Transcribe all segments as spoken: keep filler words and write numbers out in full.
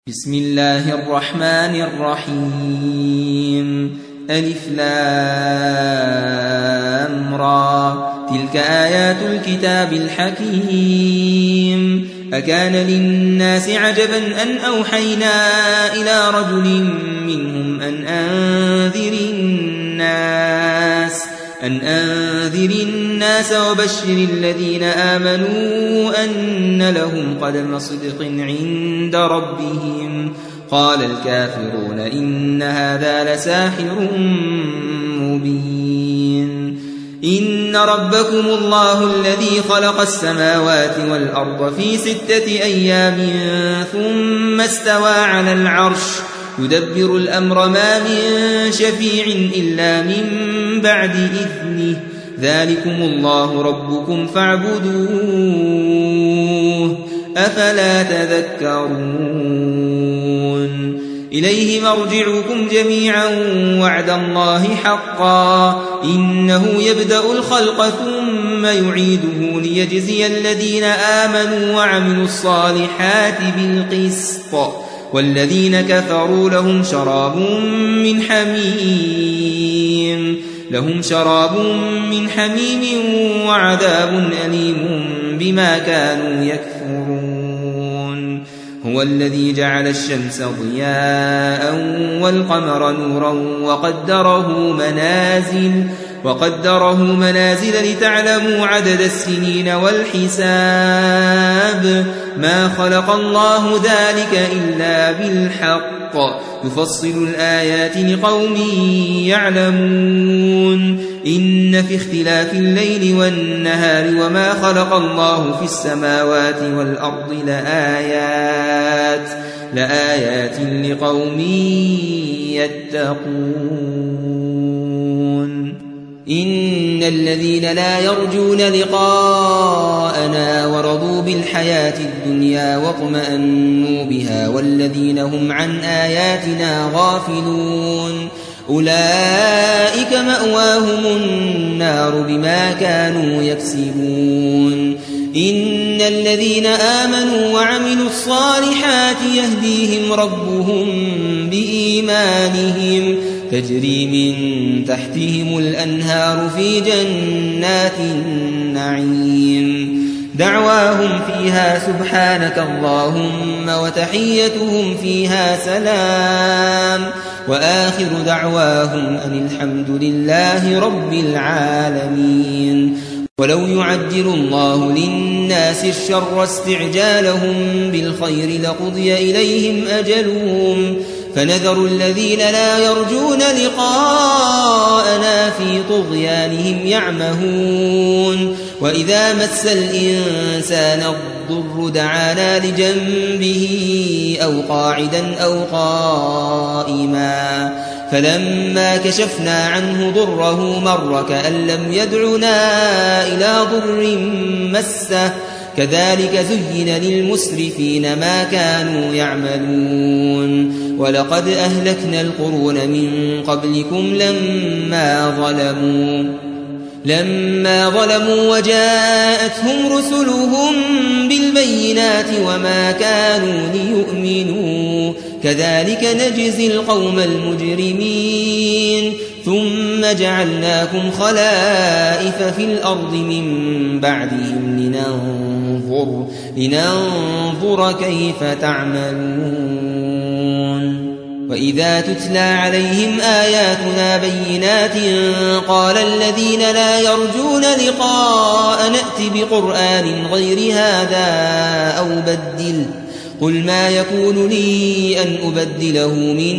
بسم الله الرحمن الرحيم ألف لام را تلك آيات الكتاب الحكيم أكان للناس عجبا أن أوحينا إلى رجل منهم أن أنذر الناس أن أنذر الناس وبشر الذين آمنوا أن لهم قدم صدق عند ربهم قال الكافرون إن هذا لساحر مبين إن ربكم الله الذي خلق السماوات والأرض في ستة أيام ثم استوى على العرش يدبر الأمر ما من شفيع إلا من بعد إذنه ذلكم الله ربكم فاعبدوه أفلا تذكرون إليه مرجعكم جميعا وعد الله حقا إنه يبدأ الخلق ثم يعيده ليجزي الذين آمنوا وعملوا الصالحات بالقسط والذين كفروا لهم شراب من حميم لهم شراب من حميم وعذاب أليم بما كانوا يكفرون هو الذي جعل الشمس ضياء والقمر نورا وقدره منازل وقدره منازل لتعلموا عدد السنين والحساب ما خلق الله ذلك إلا بالحق يفصل الآيات لقوم يعلمون إن في اختلاف الليل والنهار وما خلق الله في السماوات والأرض لآيات لآيات لقوم يتقون إن الذين لا يرجون لقاءنا ورضوا بالحياة الدنيا واطمأنوا بها والذين هم عن آياتنا غافلون أولئك مأواهم النار بما كانوا يكسبون إن الذين آمنوا وعملوا الصالحات يهديهم ربهم بإيمانهم تجري من تحتهم الأنهار في جنات النعيم دعواهم فيها سبحانك اللهم وتحيتهم فيها سلام وآخر دعواهم أن الحمد لله رب العالمين ولو يعجل الله للناس الشر استعجالهم بالخير لقضي إليهم أجلهم فنذر الذين لا يرجون لقاءنا في طغيانهم يعمهون وإذا مس الإنسان الضر دعانا لجنبه أو قاعدا أو قائما فلما كشفنا عنه ضره مر كأن لم يدعنا إلى ضر مسه كذلك زين للمسرفين ما كانوا يعملون ولقد أهلكنا القرون من قبلكم لما ظلموا لما ظلموا وجاءتهم رسلهم بالبينات وما كانوا ليؤمنوا كذلك نجزي القوم المجرمين ثم جعلناكم خلائف في الأرض من بعدهم لننظر, لننظر كيف تعملون وإذا تتلى عليهم آياتنا بينات قال الذين لا يرجون لقاء نأت بقرآن غير هذا أو بدل قل ما يكون لي أن أبدله من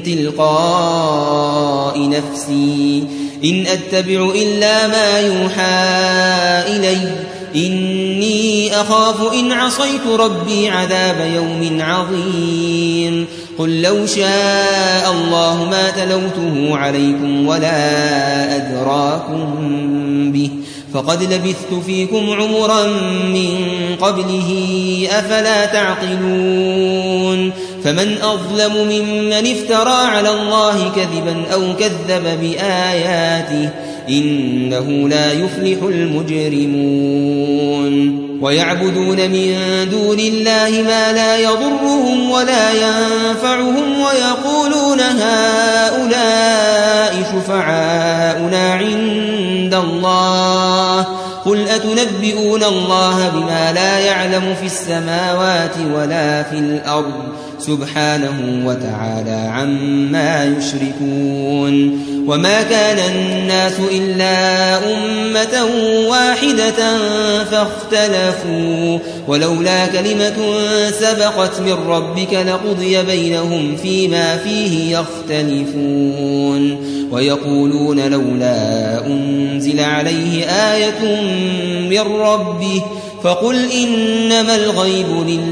تلقاء نفسي إن أتبع إلا ما يوحى إلي إني أخاف إن عصيت ربي عذاب يوم عظيم قل لو شاء الله ما تلوته عليكم ولا أدراكم به فقد لبثت فيكم عمرا من قبله أفلا تعقلون فمن أظلم ممن افترى على الله كذبا أو كذب بآياته إنه لا يفلح المجرمون ويعبدون من دون الله ما لا يضرهم ولا ينفعهم ويقولون هؤلاء شفعاؤنا عند الله قل أتنبئون الله بما لا يعلم في السماوات ولا في الأرض سبحانه وتعالى عما يشركون وما كان الناس إلا أمة واحدة فاختلفوا ولولا كلمة سبقت من ربك لقضي بينهم فيما فيه يختلفون ويقولون لولا أنزل عليه آية من ربه فقل إنما الغيب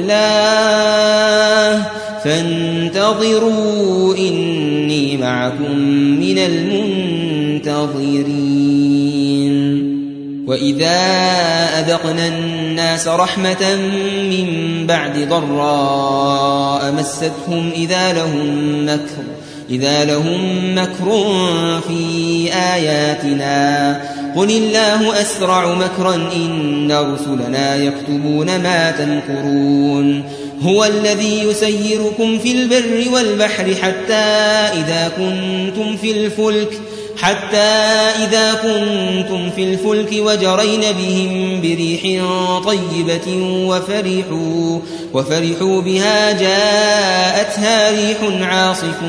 لله فانتظروا إني معكم من المنتظرين وإذا أذقنا الناس رحمة من بعد ضراء مستهم إذا لهم مكر إذا لهم مكر في آياتنا قل الله أسرع مكرا إن رسلنا يكتبون ما تمكرون هو الذي يسيركم في البر والبحر حتى إذا كنتم في الفلك حتى إذا كنتم في الفلك وجرين بهم بريح طيبة وفرحوا, وفرحوا بها جاءتها ريح عاصف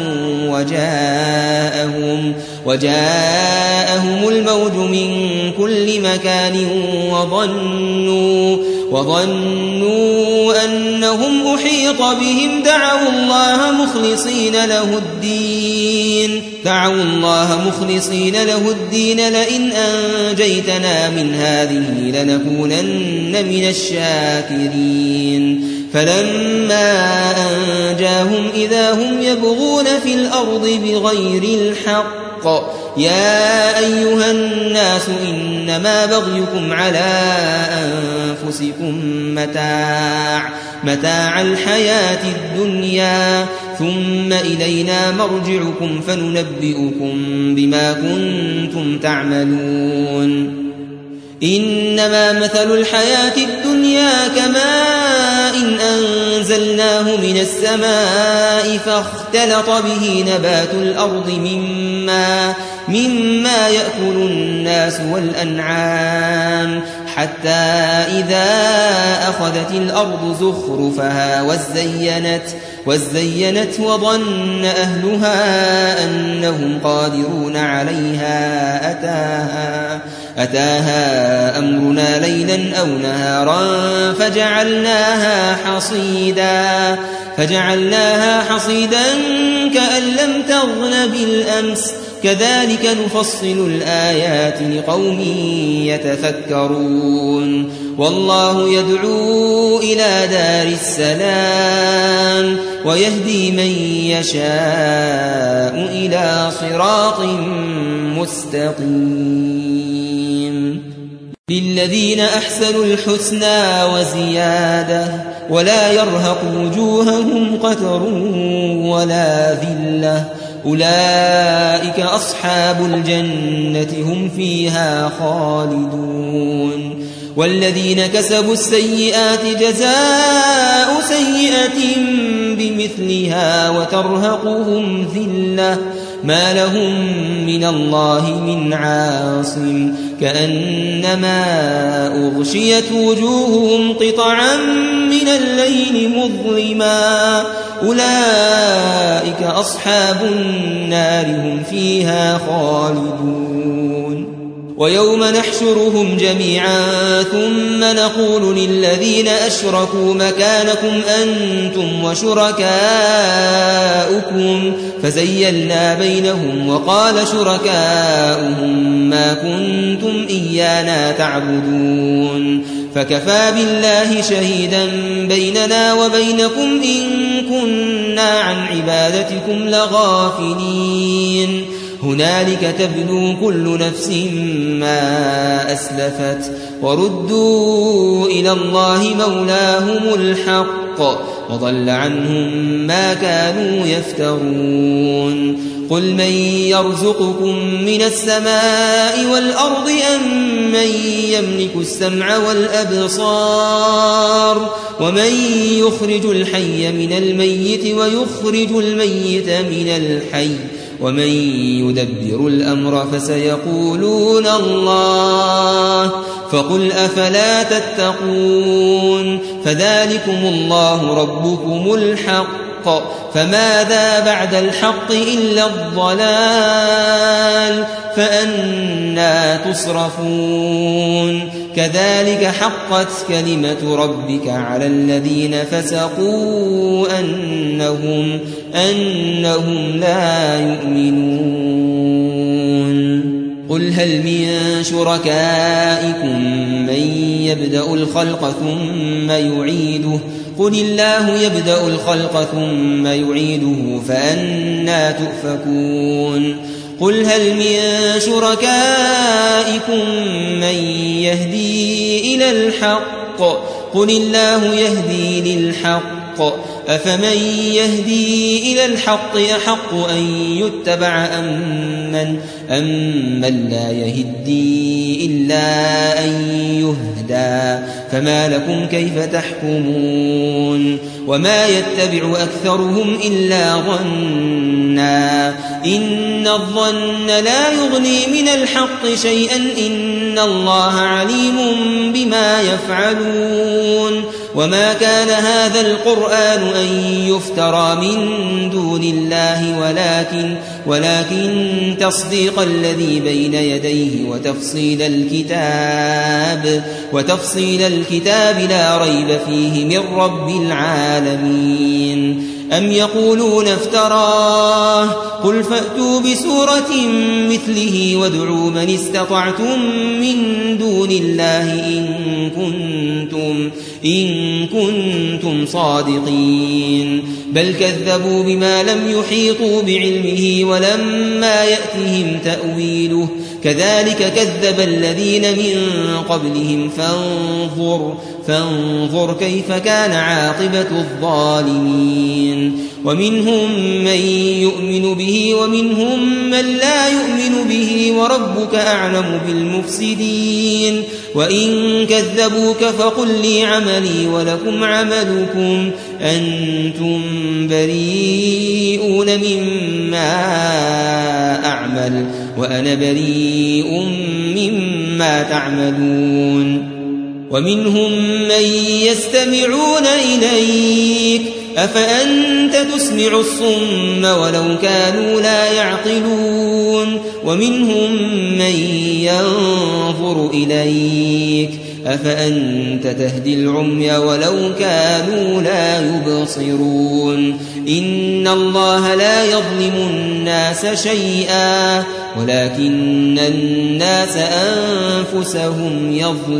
وجاءهم, وجاءهم الموج من كل مكان وظنوا, وظنوا أنهم أحيط بهم دعوا الله مخلصين له الدين دعوا الله مخلصين له الدين لئن أنجيتنا من هذه لنكونن من الشاكرين فلما أنجاهم إذا هم يبغون في الأرض بغير الحق يا أيها الناس إنما بغيكم على أنفسكم متاع متاع الحياة الدنيا ثم إلينا مرجعكم فننبئكم بما كنتم تعملون إنما مثل الحياة الدنيا كماء إن أنزلناه من السماء فاختلط به نبات الأرض مما, مما يأكل الناس والأنعام حتى إذا أخذت الأرض زخرفها وزينت, وزينت وظن أهلها أنهم قادرون عليها أتاها, أتاها أمرنا ليلا أو نهارا فجعلناها حصيدا, فجعلناها حصيدا كأن لم تغن بالأمس كذلك نفصل الآيات لقوم يتفكرون والله يدعو إلى دار السلام ويهدي من يشاء إلى صراط مستقيم للذين أحسنوا الحسنى وزيادة ولا يرهق وجوههم قتر ولا ذلة أولئك أصحاب الجنة هم فيها خالدون والذين كسبوا السيئات جزاء سيئة بمثلها وترهقهم ذلة ما لهم من الله من عاصم كأنما أغشيت وجوههم قطعا من الليل مظلما أولئك أصحاب النار هم فيها خالدون ويوم نحشرهم جميعا ثم نقول للذين أشركوا مكانكم أنتم وشركاؤكم فزيلنا بينهم وقال شركاؤهم ما كنتم إيانا تعبدون فكفى بالله شهيدا بيننا وبينكم إن كنا عن عبادتكم لغافلين هنالك تبلو كل نفس ما أسلفت وردوا إلى الله مولاهم الحق وضل عنهم ما كانوا يفترون قل من يرزقكم من السماء والأرض أم من يملك السمع والأبصار ومن يخرج الحي من الميت ويخرج الميت من الحي ومن يدبر الأمر فسيقولون الله فقل أفلا تتقون فذلكم الله ربكم الحق فماذا بعد الحق إلا الضلال فأنى تصرفون كذلك حقت كلمة ربك على الذين فسقوا أنهم, أنهم لا يؤمنون قل هل من شركائكم من يبدأ الخلق ثم يعيده قل الله يبدأ الخلق ثم يعيده فأنى تؤفكون قل هل من شركائكم من يهدي إلى الحق قل الله يهدي للحق أفمن يهدي إلى الحق أحق أن يتبع أم من, أم من لا يهدي إلا أن يهدى فما لكم كيف تحكمون وما يتبع أكثرهم إلا ظنا إن الظن لا يغني من الحق شيئا إن الله عليم بما يفعلون وما كان هذا القرآن أن يفترى من دون الله ولكن, ولكن تصديق الذي بين يديه وتفصيل الكتاب, وتفصيل الكتاب لا ريب فيه من رب العالمين أم يقولون افتراه قل فأتوا بسورة مثله وادعوا من استطعتم من دون الله إن كنتم, إن كنتم صادقين بل كذبوا بما لم يحيطوا بعلمه ولما يأتهم تأويله كذلك كذب الذين من قبلهم فانظر, فانظر كيف كان عاقبة الظالمين ومنهم من يؤمن به ومنهم من لا يؤمن به وربك أعلم بالمفسدين وإن كذبوك فقل لي عملي ولكم عملكم أنتم بريئون مما أعمل وأنا بريء مما تعملون ومنهم من يستمعون إليك أفأنت تسمع الصم ولو كانوا لا يعقلون ومنهم من ينظر إليك أفأنت تهدي العمي ولو كانوا لا يبصرون إن الله لا يظلم الناس شيئا ولكن الناس أنفسهم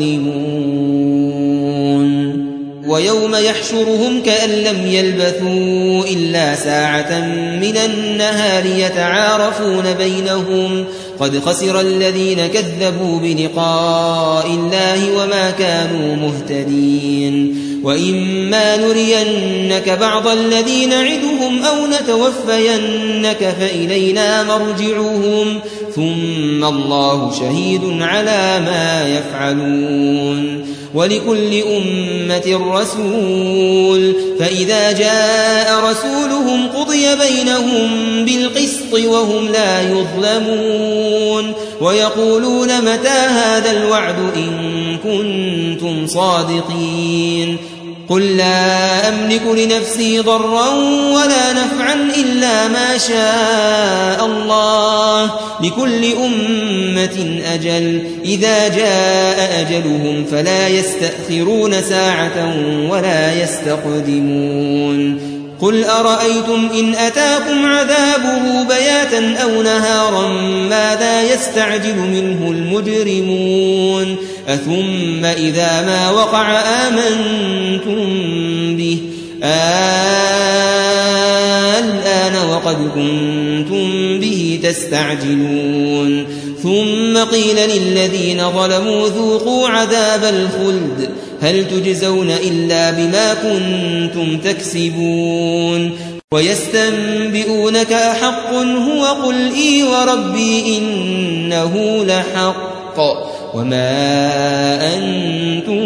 يظلمون ويوم يحشرهم كأن لم يلبثوا إلا ساعة من النهار يتعارفون بينهم قد خسر الذين كذبوا بلقاء الله وما كانوا مهتدين وإما نرينك بعض الذي نعدهم أو نتوفينك فإلينا مرجعهم ثم الله شهيد على ما يفعلون ولكل أمة رسول فإذا جاء رسولهم قضي بينهم بالقسط وهم لا يظلمون ويقولون متى هذا الوعد إن كنتم صادقين قل لا أملك لنفسي ضرا ولا نفعا إلا ما شاء الله لكل أمة أجل إذا جاء أجلهم فلا يستأخرون ساعة ولا يستقدمون قل أرأيتم إن أتاكم عذابه بياتا أو نهارا ماذا يستعجل منه المجرمون أثم إذا ما وقع آمنتم به الآن وقد كنتم به تستعجلون ثم قيل للذين ظلموا ذوقوا عذاب الخلد هل تجزون إلا بما كنتم تكسبون ويستنبئونك أحق هو قل إي وربي إنه لحق وما أنتم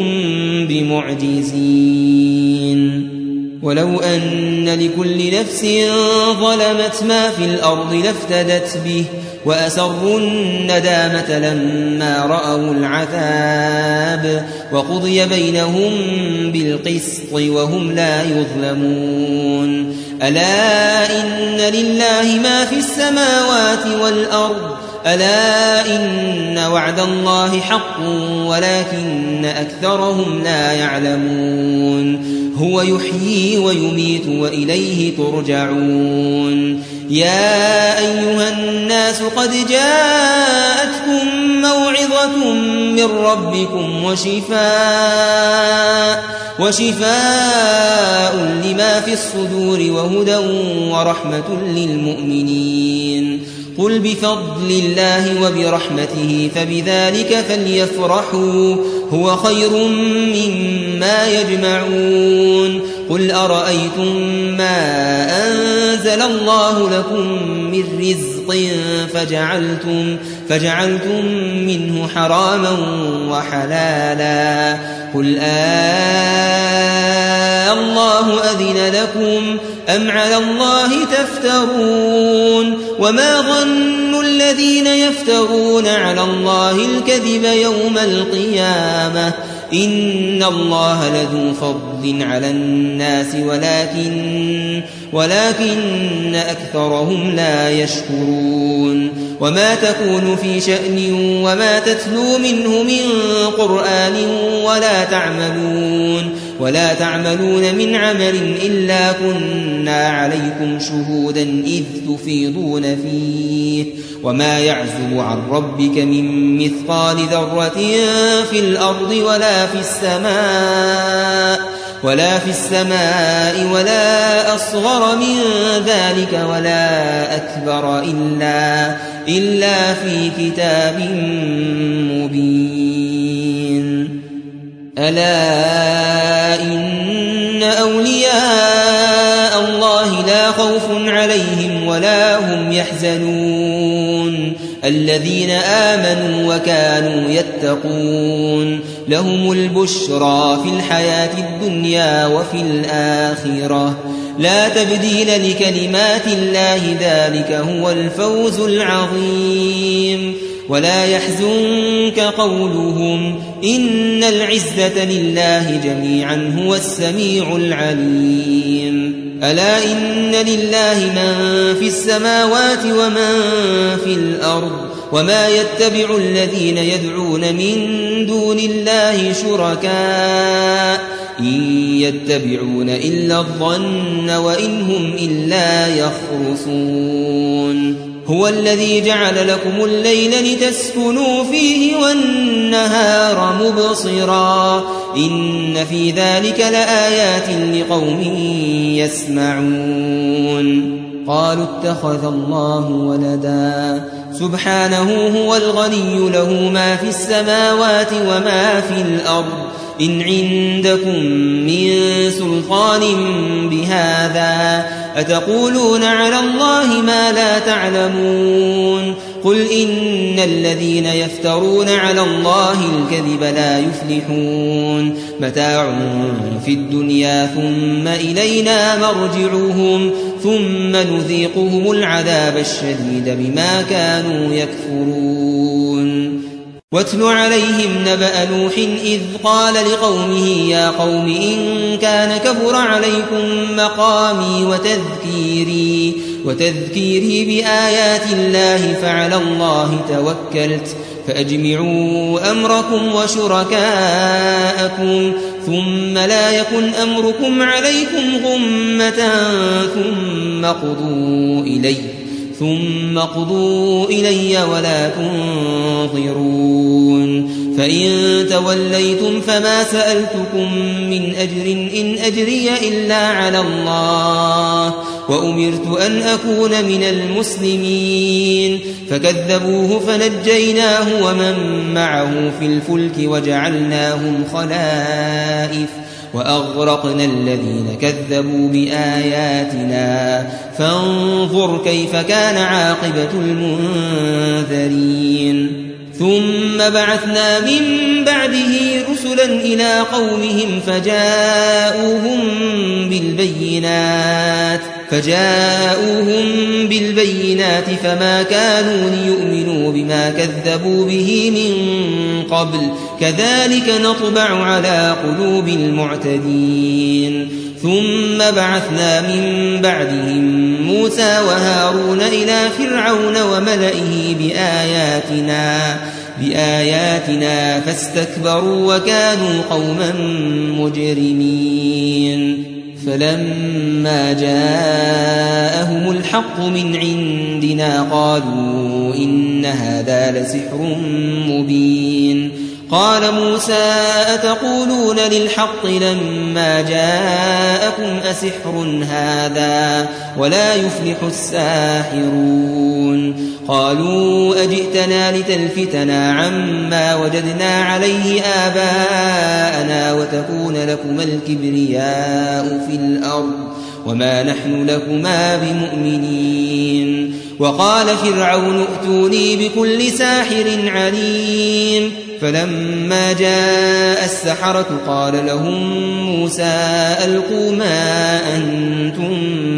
بمعجزين ولو أن لكل نفس ظلمت ما في الأرض لافتدت به وأسروا الندامة لما رأوا العذاب وقضي بينهم بالقسط وهم لا يظلمون ألا إن لله ما في السماوات والأرض ألا إن وعد الله حق ولكن أكثرهم لا يعلمون هو يحيي ويميت وإليه ترجعون يا أيها الناس قد جاءتكم موعظة من ربكم وشفاء وشفاء لما في الصدور وهدى ورحمة للمؤمنين قل بفضل الله وبرحمته فبذلك فليفرحوا هو خير مما يجمعون قل أرأيتم ما أنزل الله لكم من رزق فجعلتم, فجعلتم منه حراما وحلالا قل آه الله أذن لكم أم على الله تفترون وما ظن الذين يفترون على الله الكذب يوم القيامة إن الله لذو فضل على الناس ولكن, ولكن أكثرهم لا يشكرون وما تكون في شأن وما تتلو منه من قرآن ولا تعملون ولا تعملون من عمل إلا كنا عليكم شهودا إذ تفيضون فيه وما يعزب عن ربك من مثقال ذرة في الأرض ولا في السماء ولا في السماء ولا أصغر من ذلك ولا أكبر إلا, إلا في كتاب مبين ألا إن أولياء الله لا خوف عليهم ولا هم يحزنون الذين آمنوا وكانوا يتقون لهم البشرى في الحياة الدنيا وفي الآخرة لا تبديل لكلمات الله ذلك هو الفوز العظيم ولا يحزنك قولهم إن العزة لله جميعا هو السميع العليم ألا إن لله من في السماوات ومن في الأرض وما يتبع الذين يدعون من دون الله شركاء إن يتبعون إلا الظن وإن هم إلا يخرصون هو الذي جعل لكم الليل لتسكنوا فيه والنهار مبصرا إن في ذلك لآيات لقوم يسمعون قالوا اتخذ الله ولدا سبحانه هو الغني له ما في السماوات وما في الأرض إن عندكم من سلطان بهذا أتقولون على الله ما لا تعلمون قل إن الذين يفترون على الله الكذب لا يفلحون متاع في الدنيا ثم إلينا مرجعهم ثم نذيقهم العذاب الشديد بما كانوا يكفرون واتل عليهم نبأ نوح إذ قال لقومه يا قوم إن كان كبر عليكم مقامي وتذكيري, وتذكيري بآيات الله فعلى الله توكلت فأجمعوا أمركم وشركاءكم ثم لا يكن أمركم عليكم غمة ثم قضوا إلي ثم قضوا إلي ولا تنظرون فإن توليتم فما سألتكم من أجر إن أجري إلا على الله وأمرت أن أكون من المسلمين فكذبوه فنجيناه ومن معه في الفلك وجعلناهم خلائف وأغرقنا الذين كذبوا بآياتنا فانظر كيف كان عاقبة المنذرين ثم بعثنا من بعده رسلا إلى قومهم فجاءوهم بالبينات فجاءوهم بالبينات فما كانوا ليؤمنوا بما كذبوا به من قبل كذلك نطبع على قلوب المعتدين ثم بعثنا من بعدهم موسى وهارون إلى فرعون وملئه بآياتنا بآياتنا فاستكبروا وكانوا قوما مجرمين فلما جاءهم الحق من عندنا قالوا إن هذا لسحر مبين قال موسى أتقولون للحق لما جاءكم أسحر هذا ولا يفلح الساحرون قالوا أجئتنا لتلفتنا عما وجدنا عليه آباءنا وتكون لكما الكبرياء في الأرض وما نحن لكما بمؤمنين وقال فرعون ائتوني بكل ساحر عليم فلما جاء السحرة قال لهم موسى ألقوا ما أنتم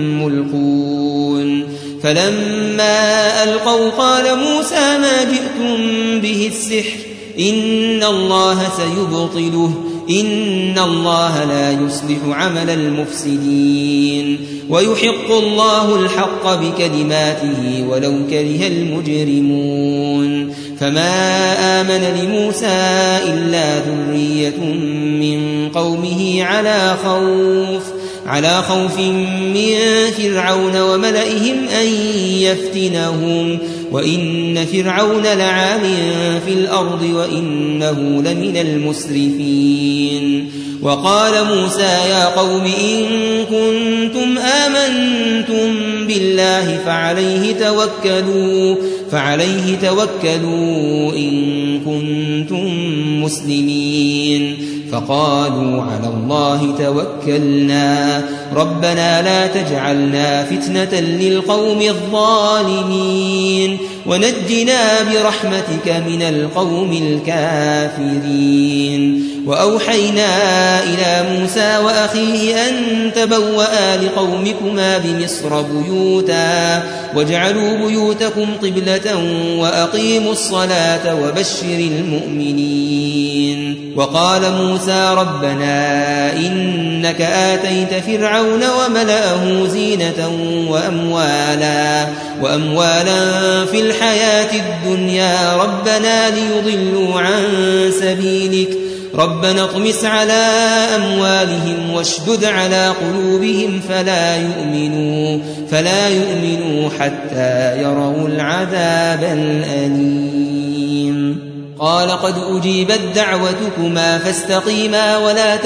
ملقون فلما ألقوا قال موسى ما جئتم به السحر إن الله سيبطله إن الله لا يصلح عمل المفسدين ويحق الله الحق بكلماته ولو كره المجرمون فما آمن لموسى إلا ذرية من قومه على خوف على خوف من فرعون وملئهم أن يفتنهم وإن فرعون لعال في الأرض وإنه لمن المسرفين وقال موسى يا قوم إن كنتم آمنتم بالله فعليه توكلوا فعليه توكلوا إن كنتم مسلمين فقالوا على الله توكلنا ربنا لا تجعلنا فتنة للقوم الظالمين ونجنا برحمتك من القوم الكافرين وأوحينا إلى موسى وأخيه أن تبوأ لقومكما بمصر بيوتا واجعلوا بيوتكم قبلة وأقيموا الصلاة وبشر المؤمنين وقال موسى ربنا إنك آتيت فرعون وملأه زينة وأموالا وأموالا في الحياة الدنيا ربنا ليضلوا عن سبيلك ربنا اطمس على أموالهم واشدد على قلوبهم فلا يؤمنوا فلا يؤمنوا حتى يروا العذاب الأليم قال قد أجيبت دعوتكما فاستقيما ولا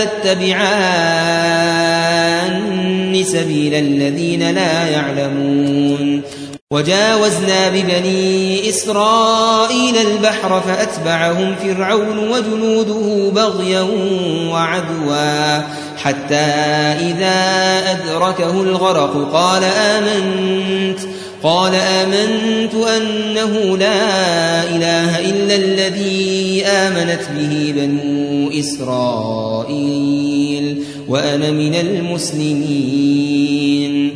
تتبعان سبيل الذين لا يعلمون وجاوزنا ببني إسرائيل البحر فأتبعهم فرعون وجنوده بغيا وعدوا حتى إذا أدركه الغرق قال آمنت قال آمنت أنه لا إله إلا الذي آمنت به بنو إسرائيل وأنا من المسلمين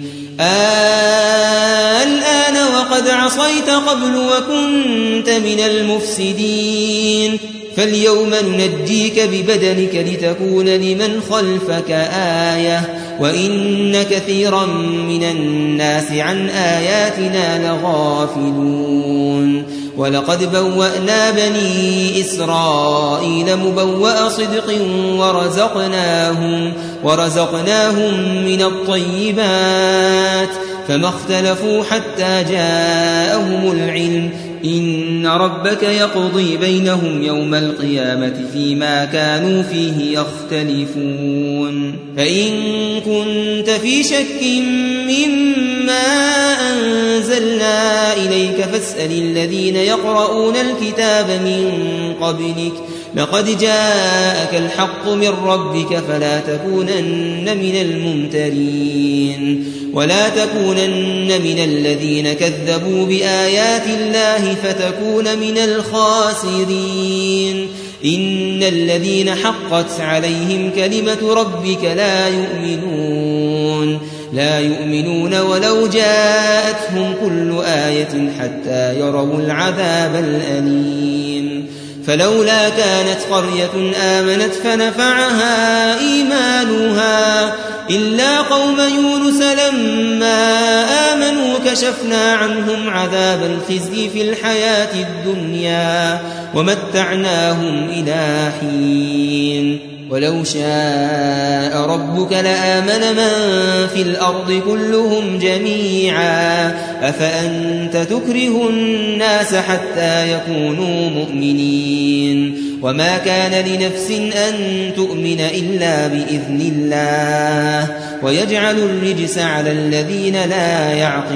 الآن وقد عصيت قبل وكنت من المفسدين فاليوم ننجيك ببدنك لتكون لمن خلفك آية وإن كثيرا من الناس عن آياتنا لغافلون ولقد بوأنا بني إسرائيل مبوأ صدق ورزقناهم, ورزقناهم من الطيبات فما اختلفوا حتى جاءهم العلم إن ربك يقضي بينهم يوم القيامة فيما كانوا فيه يختلفون فإن كنت في شك مما أنزلنا إليك فاسأل الذين يقرؤون الكتاب من قبلك لقد جاءك الحق من ربك فلا تكونن من الممترين ولا تكونن من الذين كذبوا بآيات الله فتكون من الخاسرين إن الذين حقت عليهم كلمة ربك لا يؤمنون لا يؤمنون ولو جاءتهم كل آية حتى يروا العذاب الأليم فلولا كانت قرية آمنت فنفعها إيمانها إلا قوم يونس لما آمنوا كشفنا عنهم عذاب الخزي في الحياة الدنيا ومتعناهم إلى حين ولو شاء ربك لآمن من في الأرض كلهم جميعا أفأنت تكره الناس حتى يكونوا مؤمنين وما كان لنفس أن تؤمن إلا بإذن الله ويجعل الرجس على الذين لا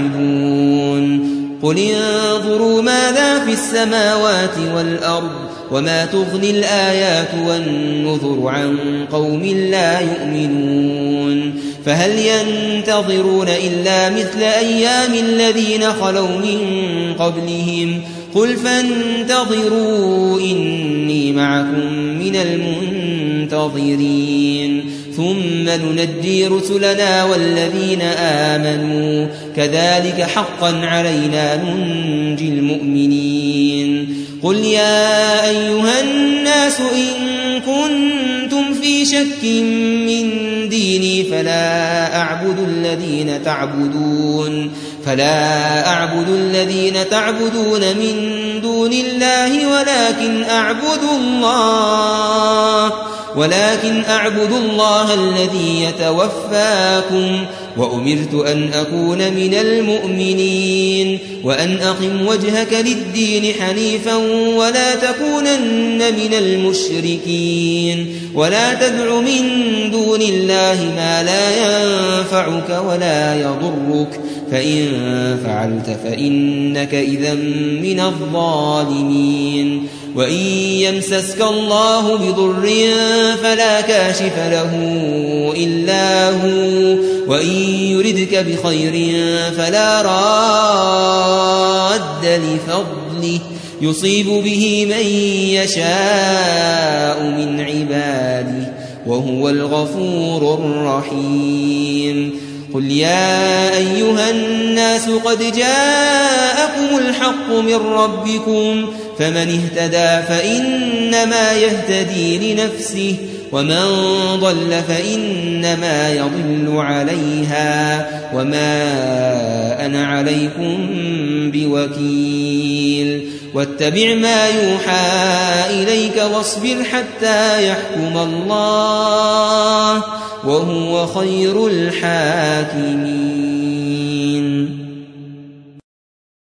يعقلون قل انظروا ماذا في السماوات والأرض وما تغني الآيات والنذر عن قوم لا يؤمنون فهل ينتظرون إلا مثل أيام الذين خلوا من قبلهم قل فانتظروا إني معكم من المنتظرين ثم ننجي رسلنا والذين آمنوا كذلك حقا علينا ننجي المؤمنين قل يا أيها الناس إن كنتم في شك من ديني فلا أعبد الذين تعبدون فلا أعبد الذين تعبدون من دون الله ولكن أعبد الله ولكن أعبد الله الذي يتوفاكم وأمرت أن أكون من المؤمنين وأن أقم وجهك للدين حنيفا ولا تكونن من المشركين ولا تدع من دون الله ما لا ينفعك ولا يضرك فإن فعلت فإنك إذا من الظالمين وإن يمسسك الله بضر فلا كاشف له إلا هو وإن يردك بخير فلا راد لفضله يصيب به من يشاء من عباده وهو الغفور الرحيم قل يا أيها الناس قد جاءكم الحق من ربكم فمن اهتدى فإنما يهتدي لنفسه ومن ضل فإنما يضل عليها وما أنا عليكم بوكيل واتبع ما يوحى إليك واصبر حتى يحكم الله وهو خير الحاكمين